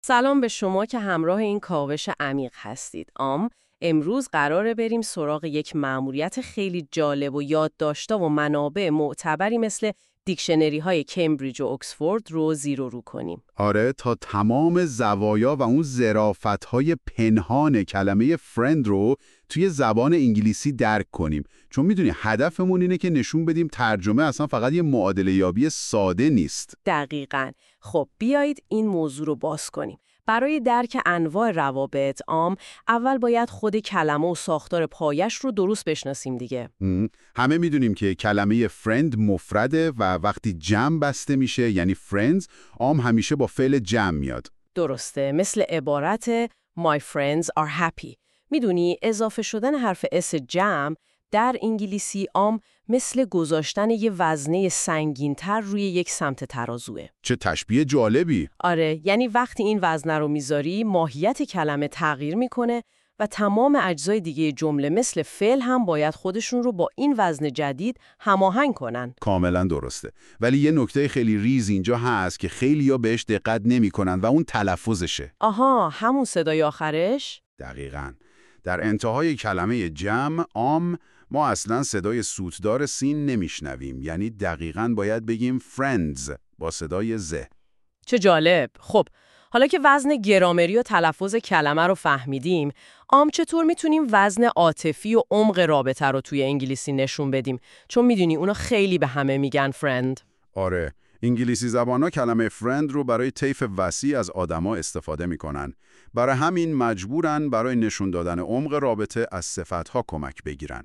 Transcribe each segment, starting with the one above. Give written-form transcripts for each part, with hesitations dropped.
سلام به شما که همراه این کاوش عمیق هستید. امروز قراره بریم سراغ یک مأموریت خیلی جالب و یادداشت‌ها و منابع معتبری مثل دیکشنری های کمبریج و اکسفورد رو زیر و رو کنیم. آره، تا تمام زوایا و اون ظرافت‌های پنهان کلمه friend رو توی زبان انگلیسی درک کنیم. چون میدونی هدفمون اینه که نشون بدیم ترجمه اصلا فقط یه معادله یابی ساده نیست. دقیقاً. خب بیایید این موضوع رو باز کنیم. برای درک انواع روابط اول باید خود کلمه و ساختار پایش رو درست بشناسیم دیگه. همه میدونیم که کلمه friend مفرده و وقتی جمع بسته میشه یعنی friends همیشه با فعل جمع میاد. درسته، مثل عبارت My friends are happy. میدونی اضافه شدن حرف اس جمع در انگلیسی مثل گذاشتن یه وزنه سنگین‌تر روی یک سمت ترازوه. چه تشبیه جالبی! آره، یعنی وقتی این وزنه رو میذاری ماهیت کلمه تغییر میکنه و تمام اجزای دیگه جمله مثل فعل هم باید خودشون رو با این وزن جدید هماهنگ کنن. کاملا درسته. ولی یه نکته خیلی ریز اینجا هست که خیلی‌ها بهش دقت نمی‌کنن و اون تلفظشه. آها، همون صدای آخرش؟ دقیقاً. در انتهای کلمه جمع ما اصلا صدای سوتدار سین نمیشنویم، یعنی دقیقاً باید بگیم friends با صدای ز. چه جالب. خب حالا که وزن گرامری و تلفظ کلمه رو فهمیدیم، چطور میتونیم وزن عاطفی و عمق رابطه رو توی انگلیسی نشون بدیم؟ چون میدونی اونا خیلی به همه میگن friend. آره، انگلیسی زبان‌ها کلمه friend رو برای طیف وسیع از آدما استفاده میکنن. برای همین مجبورن برای نشون دادن عمق رابطه از صفت‌ها کمک بگیرن.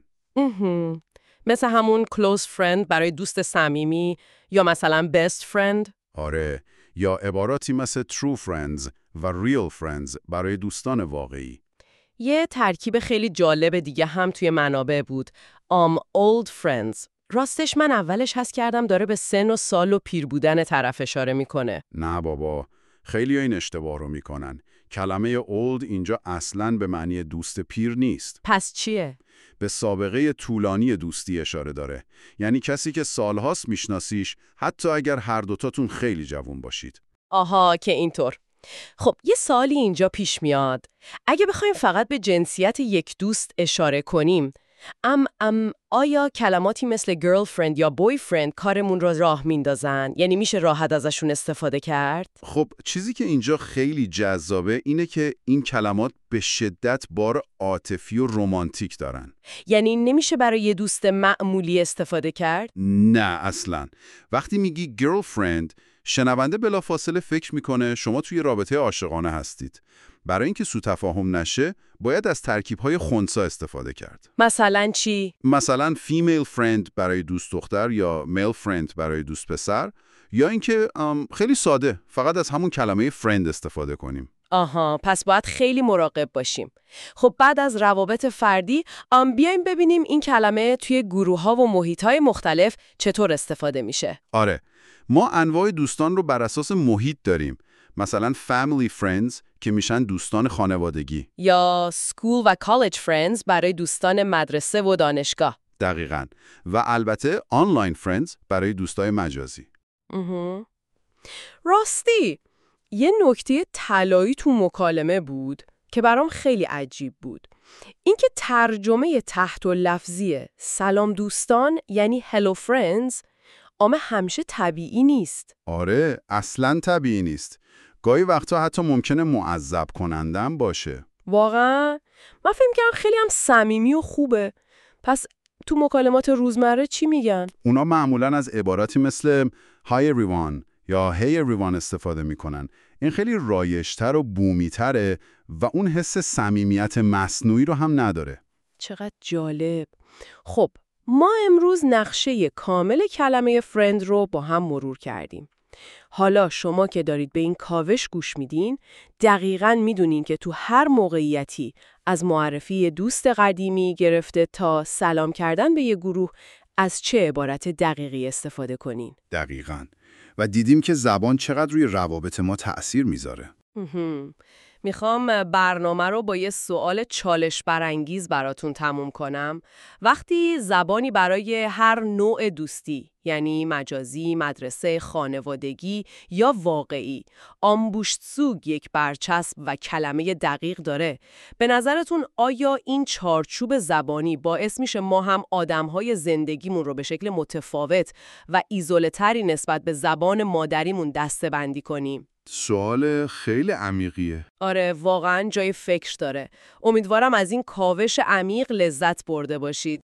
مثل همون close friend برای دوست صمیمی یا مثلا best friend. آره، یا عباراتی مثل true friends و real friends برای دوستان واقعی. یه ترکیب خیلی جالب دیگه هم توی منابع بود. old friends. راستش من اولش حس کردم داره به سن و سال و پیر بودن طرف اشاره میکنه. نه بابا، خیلی این اشتباه رو میکنن. کلمه old اینجا اصلاً به معنی دوست پیر نیست. پس چیه؟ به سابقه طولانی دوستی اشاره داره. یعنی کسی که سالهاست میشناسیش، حتی اگر هر دوتاتون خیلی جوان باشید. آها، که اینطور. خب یه سوالی اینجا پیش میاد. اگه بخوایم فقط به جنسیت یک دوست اشاره کنیم، آیا کلماتی مثل girlfriend یا boyfriend کارمون رو راه میندازن؟ یعنی میشه راحت ازشون استفاده کرد؟ خب چیزی که اینجا خیلی جذابه اینه که این کلمات به شدت بار عاطفی و رمانتیک دارن. یعنی نمیشه برای یه دوست معمولی استفاده کرد؟ نه اصلاً. وقتی میگی girlfriend، شنونده بلافاصله فکر میکنه شما توی رابطه عاشقانه هستید. برای اینکه سوء تفاهم نشه، باید از ترکیب‌های خنثی استفاده کرد. مثلا چی؟ مثلا female friend برای دوست دختر یا male friend برای دوست پسر، یا اینکه خیلی ساده فقط از همون کلمه friend استفاده کنیم. آها، پس باید خیلی مراقب باشیم. خب بعد از روابط فردی، بیایم ببینیم این کلمه توی گروه‌ها و محیط‌های مختلف چطور استفاده میشه. آره، ما انواع دوستان رو بر اساس محیط داریم. مثلا family friends که میشن دوستان خانوادگی، یا school و college friends برای دوستان مدرسه و دانشگاه. دقیقاً. و البته online friends برای دوستای مجازی. راستی، یه نکته طلایی تو مکالمه بود که برام خیلی عجیب بود. اینکه ترجمه تحت لفظی سلام دوستان یعنی hello friends همیشه طبیعی نیست. آره، اصلاً طبیعی نیست. گاهی وقتا حتی ممکنه معذب کنندم باشه. واقعا؟ من فکر می‌کردم خیلی هم صمیمی و خوبه. پس تو مکالمات روزمره چی میگن؟ اونا معمولاً از عباراتی مثل Hi everyone یا Hey everyone استفاده میکنن. این خیلی رایج‌تر و بومی‌تره و اون حس صمیمیت مصنوعی رو هم نداره. چقدر جالب. خب ما امروز نقشه کامل کلمه friend رو با هم مرور کردیم. حالا شما که دارید به این کاوش گوش میدین، دقیقاً میدونین که تو هر موقعیتی از معرفی دوست قدیمی گرفته تا سلام کردن به یه گروه از چه عبارت دقیقی استفاده کنین. دقیقاً. و دیدیم که زبان چقدر روی روابط ما تأثیر میذاره. میخوام برنامه رو با یه سوال چالش برانگیز براتون تموم کنم. وقتی زبانی برای هر نوع دوستی، یعنی مجازی، مدرسه، خانوادگی یا واقعی، آنبوشتسوگ یک برچسب و کلمه دقیق داره، به نظرتون آیا این چارچوب زبانی باعث میشه ما هم آدمهای زندگیمون رو به شکل متفاوت و ایزوله‌تری نسبت به زبان مادریمون دسته‌بندی کنیم؟ سوال خیلی عمیقیه. آره، واقعا جای فکر داره. امیدوارم از این کاوش عمیق لذت برده باشید.